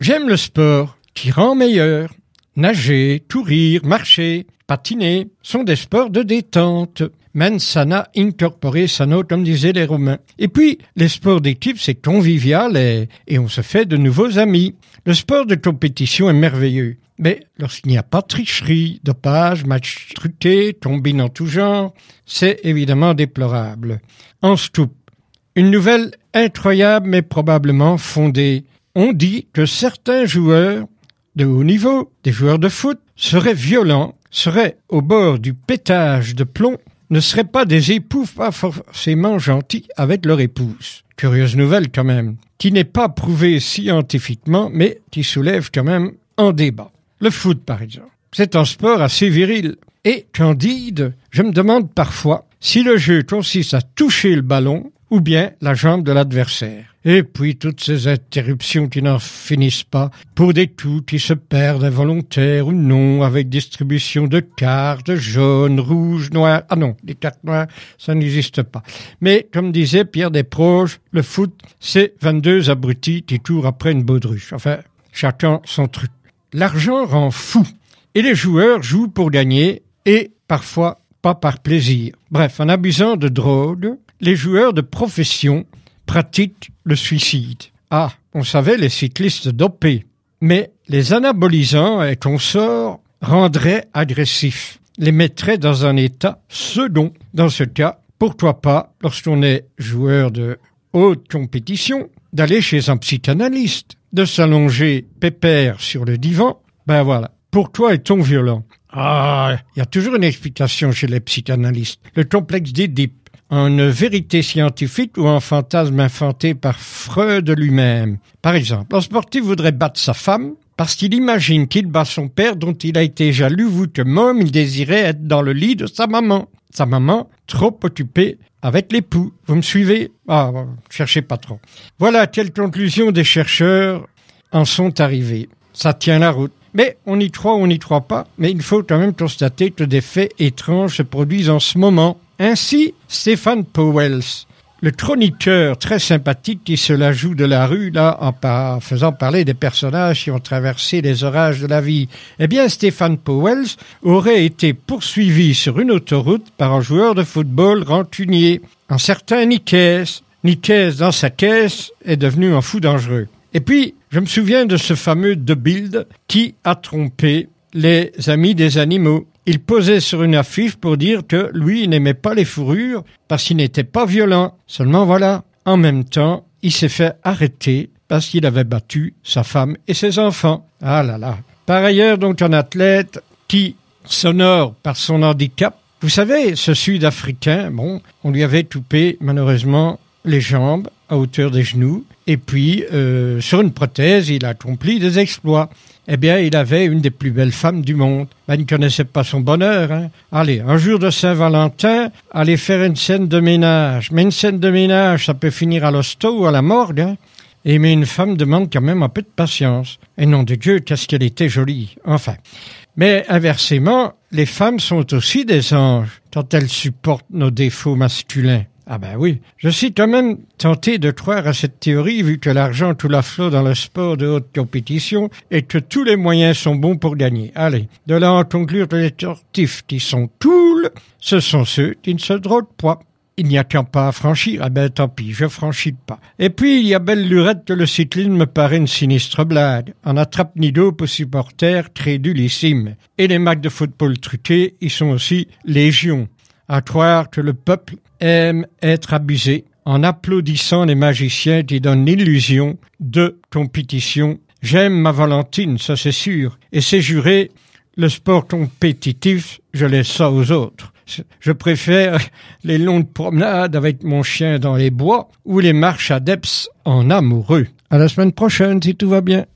J'aime le sport qui rend meilleur. Nager, courir, marcher, patiner sont des sports de détente. Mens sana incorpore sano, comme disaient les Romains. Et puis, les sports d'équipe, c'est convivial et on se fait de nouveaux amis. Le sport de compétition est merveilleux. Mais lorsqu'il n'y a pas de tricherie, dopage, match truqué, combine en tout genre, c'est évidemment déplorable. En scoop, une nouvelle incroyable mais probablement fondée. On dit que certains joueurs de haut niveau, des joueurs de foot, seraient violents, seraient au bord du pétage de plomb, ne seraient pas des époux pas forcément gentils avec leur épouse. Curieuse nouvelle quand même, qui n'est pas prouvée scientifiquement, mais qui soulève quand même un débat. Le foot, par exemple, c'est un sport assez viril. Et candide, je me demande parfois si le jeu consiste à toucher le ballon ou bien la jambe de l'adversaire. Et puis toutes ces interruptions qui n'en finissent pas, pour des coups qui se perdent involontaires ou non, avec distribution de cartes jaunes, rouges, noires. Ah non, les cartes noires, ça n'existe pas. Mais comme disait Pierre Desproges, le foot, c'est 22 abrutis qui courent après une baudruche. Enfin, chacun son truc. L'argent rend fou, et les joueurs jouent pour gagner, et parfois pas par plaisir. Bref, en abusant de drogue, les joueurs de profession pratiquent le suicide. Ah, on savait les cyclistes dopés, mais les anabolisants et consorts rendraient agressifs, les mettraient dans un état second. Dans ce cas, pourquoi pas, lorsqu'on est joueur de haute compétition, d'aller chez un psychanalyste, de s'allonger pépère sur le divan. Ben voilà, pourquoi est-on violent? Ah, il y a toujours une explication chez les psychanalystes. Le complexe d'Édipe, une vérité scientifique ou un fantasme inventé par Freud lui-même. Par exemple, un sportif voudrait battre sa femme parce qu'il imagine qu'il bat son père dont il a été jaloux, vu que même il désirait être dans le lit de sa maman. Sa maman, trop occupée avec l'époux. Vous me suivez? Ah, cherchez pas trop. Voilà quelles conclusions des chercheurs en sont arrivées. Ça tient la route. Mais on y croit ou on n'y croit pas, mais il faut quand même constater que des faits étranges se produisent en ce moment. Ainsi, Stephen Powell, le chroniqueur très sympathique qui se la joue de la rue, là, en faisant parler des personnages qui ont traversé les orages de la vie. Eh bien, Stephen Powell aurait été poursuivi sur une autoroute par un joueur de football rancunier, un certain Nicaise. Nicaise, dans sa caisse, est devenu un fou dangereux. Et puis, je me souviens de ce fameux De Bild qui a trompé les amis des animaux. Il posait sur une affiche pour dire que lui, il n'aimait pas les fourrures parce qu'il n'était pas violent. Seulement voilà, en même temps, il s'est fait arrêter parce qu'il avait battu sa femme et ses enfants. Ah là là. Par ailleurs, donc, un athlète qui s'honore par son handicap. Vous savez, ce Sud-Africain, bon, on lui avait coupé malheureusement les jambes à hauteur des genoux. Et puis, sur une prothèse, il a accompli des exploits. Eh bien, il avait une des plus belles femmes du monde. Ben, il ne connaissait pas son bonheur. Hein. Allez, un jour de Saint-Valentin, allez faire une scène de ménage. Mais une scène de ménage, ça peut finir à l'hosto ou à la morgue. Hein. Mais une femme demande quand même un peu de patience. Et nom de Dieu, qu'est-ce qu'elle était jolie. Enfin. Mais inversement, les femmes sont aussi des anges quand elles supportent nos défauts masculins. Ah ben oui, je suis quand même tenté de croire à cette théorie vu que l'argent coule à flot dans le sport de haute compétition et que tous les moyens sont bons pour gagner. Allez, de là en conclure que les sportifs qui sont cool, ce sont ceux qui ne se droguent pas. Il n'y a qu'un pas à franchir, ah ben tant pis, je franchis pas. Et puis il y a belle lurette que le cyclisme me paraît une sinistre blague. En attrape-nido pour supporters crédulissimes. Et les matchs de football truqués, ils sont aussi légion. À croire que le peuple aime être abusé en applaudissant les magiciens qui donnent l'illusion de compétition. J'aime ma Valentine, ça c'est sûr. Et c'est juré, le sport compétitif, je laisse ça aux autres. Je préfère les longues promenades avec mon chien dans les bois ou les marches adeptes en amoureux. À la semaine prochaine si tout va bien.